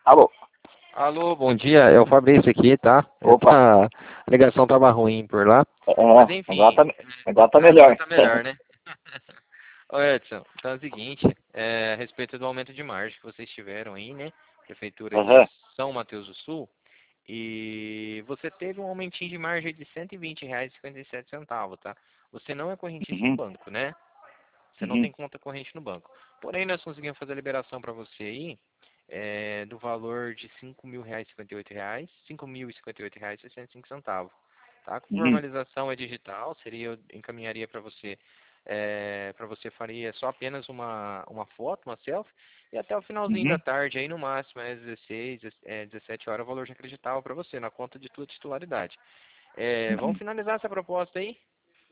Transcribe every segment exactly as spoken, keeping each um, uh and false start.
Alô? Alô, bom dia, é o Fabrício aqui, tá? Opa. Essa a ligação tava ruim por lá. Mas É, agora enfim, tá, agora tá agora melhor. tá melhor, né? Ô Edson, então é o seguinte, é, a respeito do aumento de margem que vocês tiveram aí, né? Prefeitura de Aham. São Mateus do Sul, e você teve um aumentinho de margem de cento e vinte reais e cinquenta e sete centavos, tá? Você não é correntista no Uhum. banco, né? Você não Uhum. tem conta corrente no banco. Porém, nós conseguimos fazer a liberação para você aí é, do valor de cinco mil reais e cinquenta e oito reais, cinco mil e cinquenta e oito reais e sessenta e cinco centavos. Tá? Com Uhum. formalização é digital, seria, eu encaminharia para você, é, para você faria só apenas uma, uma foto, uma selfie, e até o finalzinho da Uhum. tarde, aí no máximo, é dezesseis, é, dezessete horas, o valor já acreditava para você, na conta de tua titularidade. É, vamos Uhum. finalizar essa proposta aí?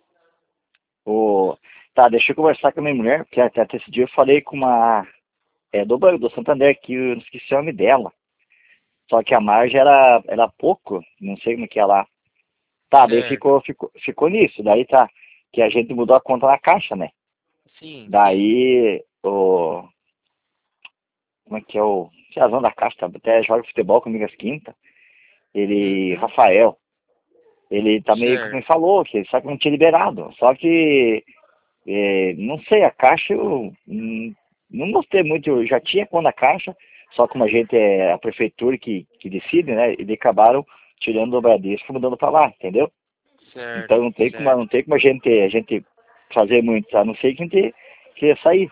O... Tá, deixa eu conversar com a minha mulher, porque até até esse dia eu falei com uma. É, do Banco do Santander, que eu esqueci o nome dela. Só que a margem era, era pouco, não sei como que é lá. Tá, daí Certo. ficou, ficou, ficou nisso. Daí tá, que a gente mudou a conta na caixa, né? Sim, sim. Daí, o. Como é que é o. Tiazão da caixa, tá? Até joga futebol comigo às quintas. Ele, Uhum. Rafael. Ele tá meio que me Certo. falou que só que não tinha liberado. Só que, é, não sei, a Caixa eu hum, não gostei muito. Eu já tinha quando a Caixa, só como a gente é a prefeitura que, que decide, né? Eles acabaram tirando o Bradesco e mudando para lá, entendeu? Então Certo, não tem como, certo. não tem como a gente, a gente fazer muito, a não ser que a gente queira sair.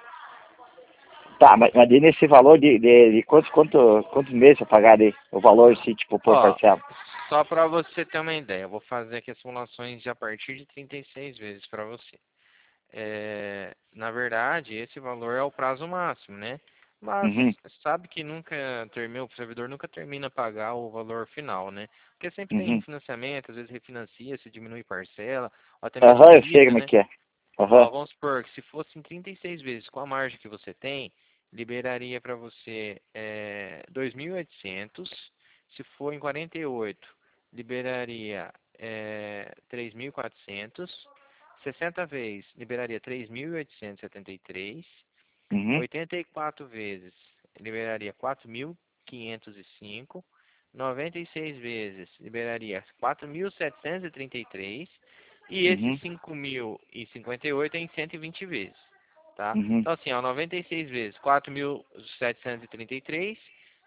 Tá, mas, mas daí nesse valor de, de, de quantos, quanto, quantos meses eu pagar ali? O valor, assim, tipo, por Ó, parcela? só para você ter uma ideia, eu vou fazer aqui as simulações de a partir de trinta e seis vezes para você. É, na verdade, esse valor é o prazo máximo, né? Mas Uhum, sabe que nunca termina, o servidor nunca termina a pagar o valor final, né? Porque sempre tem uhum. refinanciamento, às vezes refinancia, se diminui parcela, ou até mesmo Aham, eu sei quita, como é né? que é. Ó, Aham. vamos supor que se fosse em trinta e seis vezes com a margem que você tem, liberaria para você é, dois mil e oitocentos. Se for em quarenta e oito, liberaria é, três mil e quatrocentos. sessenta vezes, liberaria três mil oitocentos e setenta e três. Uhum. oitenta e quatro vezes, liberaria quatro mil quinhentos e cinco. noventa e seis vezes, liberaria quatro mil setecentos e trinta e três. E esse Uhum. cinco mil e cinquenta e oito é em cento e vinte vezes, tá? Uhum. Então, assim, ó, noventa e seis vezes quatro mil setecentos e trinta e três,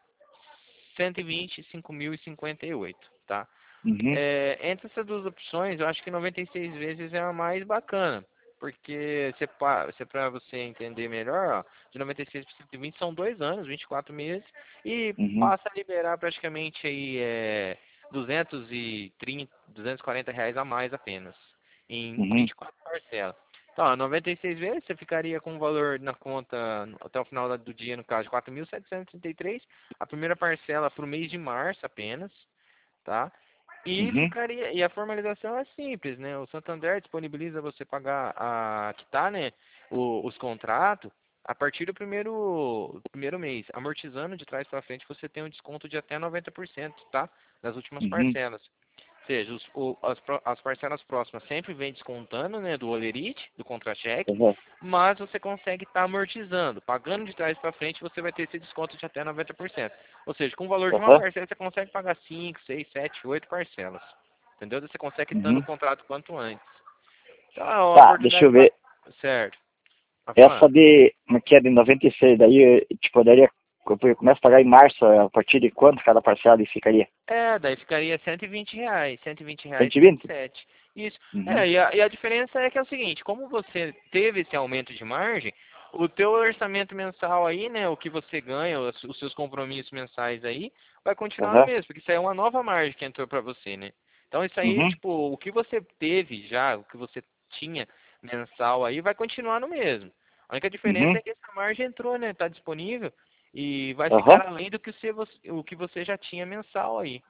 cento e vinte, cinco mil e cinquenta e oito, tá? Uhum. É, entre essas duas opções, eu acho que noventa e seis vezes é a mais bacana, porque se, pa- se para você entender melhor, ó, de noventa e seis para cento e vinte são dois anos, vinte e quatro meses, e Uhum. passa a liberar praticamente aí, é, duzentos e trinta, duzentos e quarenta reais a mais apenas, em Uhum. vinte e quatro parcelas. Então, ó, noventa e seis vezes você ficaria com um valor na conta até o final do dia, no caso, de quatro mil setecentos e trinta e três, a primeira parcela para o mês de março apenas, tá? E Uhum. ficaria, e a formalização é simples, né? O Santander disponibiliza você pagar a quitar, né, o- os contratos a partir do primeiro primeiro mês, amortizando de trás para frente, você tem um desconto de até noventa por cento, tá? Das últimas Uhum. parcelas. Ou seja, os, o- as, pro- as parcelas próximas sempre vem descontando, né, do olerite, do contra-cheque, Uhum. mas você consegue estar amortizando. Pagando de trás para frente, você vai ter esse desconto de até noventa por cento. Ou seja, com o valor de uma Uhum. parcela, você consegue pagar cinco, seis, sete, oito parcelas. Entendeu? Você consegue estar no Uhum. contrato quanto antes. Então é uma Tá, deixa eu oportunidade ver. bacana. Certo. Tá Essa falando? de, como é que é, de noventa e seis, daí, eh, tipo, daria, eu começo a pagar em março, eh, a partir de quanto cada parcela e ficaria? É, daí ficaria cento e vinte reais, cento e vinte reais e vinte e cento e vinte? sete. Isso. Uhum. É, e a, e a diferença é que é o seguinte, como você teve esse aumento de margem, o teu orçamento mensal aí, né, o que você ganha, os, os seus compromissos mensais aí, vai continuar no Uhum. mesmo, porque isso aí é uma nova margem que entrou para você, né? Então isso aí, Uhum. tipo, o que você teve já, o que você tinha mensal aí, vai continuar no mesmo. A única diferença Uhum. é que essa margem entrou, né, tá disponível e vai Uhum. ficar além do que você, o que você já tinha mensal aí.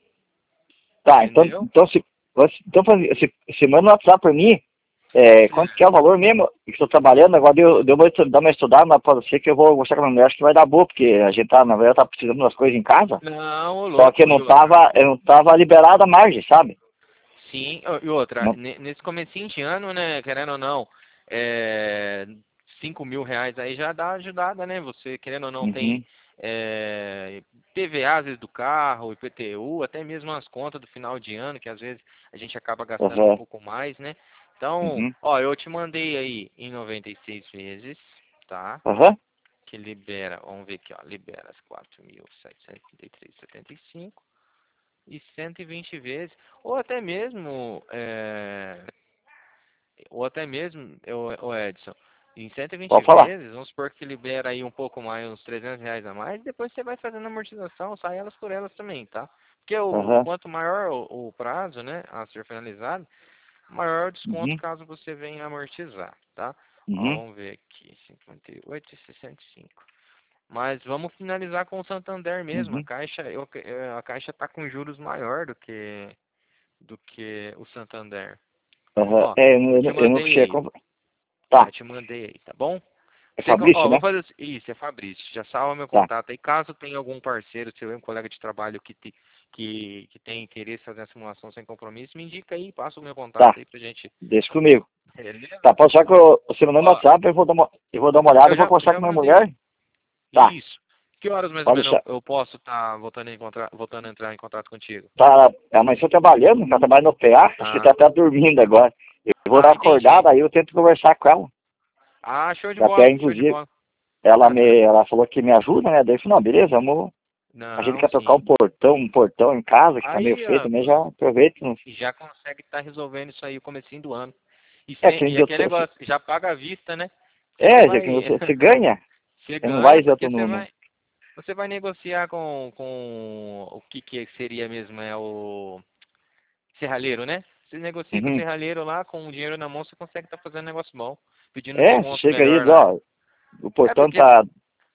Tá, então, Entendeu? então, se, você- então faz- se, se manda no WhatsApp pra mim, é, quanto que é o Certo. valor mesmo que estou trabalhando, agora deu, deu uma, estu- dar uma estudada, mas pode ser que eu vou mostrar com a minha mulher, acho que vai dar boa, porque a gente tá, na verdade, tá precisando das coisas em casa, Não, ô só que eu louco, e não outra. tava, eu não tava liberado a margem, sabe? Sim, ô, e outra, Não, ne- nesse comecinho de ano, né, querendo ou não, é, cinco mil reais aí já dá uma ajudada, né? Você, querendo ou não, tem uhum, é, P V A, às vezes, do carro, I P T U, até mesmo as contas do final de ano, que às vezes a gente acaba gastando Uhum. um pouco mais, né? Então, Uhum. ó, eu te mandei aí em noventa e seis vezes, tá? Uhum. Que libera, vamos ver aqui, ó, libera as quatro mil setecentos e trinta e três vírgula setenta e cinco e cento e vinte vezes, ou até mesmo, é, ou até mesmo, o Edson, em cento e vinte Pode falar. vezes, vamos supor que libera aí um pouco mais, uns trezentos reais a mais, depois você vai fazendo amortização, sai elas por elas também, tá? Porque o, Uhum. quanto maior o, o prazo, né, a ser finalizado, maior o desconto Uhum. caso você venha amortizar, tá? Ó, Uhum. vamos ver aqui, cinquenta e oito e sessenta e cinco. Mas vamos finalizar com o Santander mesmo. A Uhum. Caixa, eu, a Caixa está com juros maior do que do que o Santander. Uhum. Ó, É, eu, eu não- te eu não mandei cheguei a aí. comprar. Tá. Eu te mandei aí, tá bom? É Você, co- Fabrício, ó, vou né? fazer o- isso, é Fabrício. Já salva meu Tá. contato aí. Caso tenha algum parceiro, seu, um colega de trabalho que, te, que, que tem interesse em fazer a simulação sem compromisso, me indica aí, passa o meu Tá. contato aí pra gente. Deixa comigo. Beleza? Tá, pode só que eu, você mandou no Ó, WhatsApp, eu vou dar uma, eu vou dar uma olhada, eu eu vou já, conversar já com minha mandei. mulher. Tá. Isso. Que horas mais ou Pode menos deixar. eu, eu posso estar voltando, a encontrar- voltando a entrar em contato contigo? Tá, amanhã trabalhando, ela trabalha no P A, acho que tá Ah, até dormindo agora. Eu vou dar ah, uma entendi. acordada, aí eu tento conversar com ela. Ah, show de Até, bola, show de inclusive, bola. ela me, ela falou que me ajuda, né? Daí eu falei, não, beleza, vamos. A gente Não, quer trocar um sim. portão, um portão em casa, que tá meio Aí, feio ó, também, já aproveita. e já consegue estar resolvendo isso aí no comecinho do ano. E, É, sem, que e eu aquele tô, negócio, já paga à vista, né? Porque você é, já que vai. você, você ganha, Você você não vai ganha isento porque você no, no. vai. Você vai negociar com, com o que, que seria mesmo, é o serralheiro, né? Você negocia com o Uhum. serralheiro lá, com o dinheiro na mão, você consegue estar fazendo negócio bom. Pedindo um É, você desconto chega aí, melhor diz, lá. ó, o É portão porque, tá,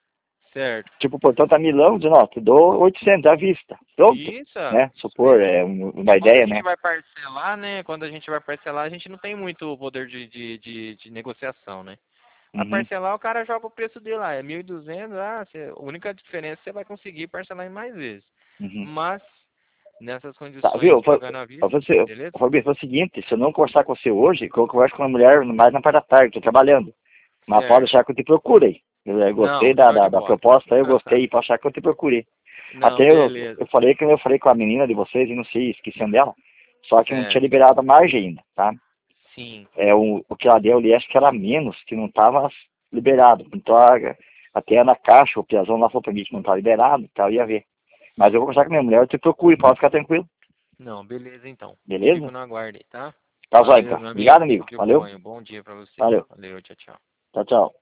certo. tipo, o portão tá milão, diz, ó, te dou oitocentos à vista. Pronto, Isso, né? isso Supor, mesmo. é um- Porque uma quando a ideia, gente né? vai parcelar, né? Quando a gente vai parcelar, a gente não tem muito poder de, de, de, de negociação, né? A Uhum. parcelar, o cara joga o preço dele lá. É mil e duzentos, ah, você, a única diferença é que você vai conseguir parcelar em mais vezes. Uhum. Mas, nessas Tá, condições viu? de Fa- pagando à vista, fa- Você, beleza? Fabrício, foi o seguinte, se eu não conversar com você hoje, eu converso com a mulher mais na parte da tarde, tô trabalhando. Mas pode Certo. deixar que eu te procurei. Eu, eu gostei Não, da, show da, de da bola. proposta, eu gostei, pode achar que eu te procurei. Não, Até eu, beleza. eu falei que eu falei com a menina de vocês e não sei, esquecendo dela, só que não tinha Certo. liberado a margem ainda, tá? Sim. É, o, o que ela deu ali, acho que era menos, que não estava liberado. Então, a- até na caixa, o Piazão lá falou pra mim que não estava liberado e tal, ia ver. Mas eu vou conversar com minha mulher, eu te procuro, pode ficar tranquilo, Não, beleza então. Fico beleza? no aguardo aí, tá? Tá, só Valeu, então. meu amigo. Obrigado, amigo. Tudo de Valeu. bom. Bom dia pra você. Valeu. Valeu, tchau, tchau. Tchau, tchau.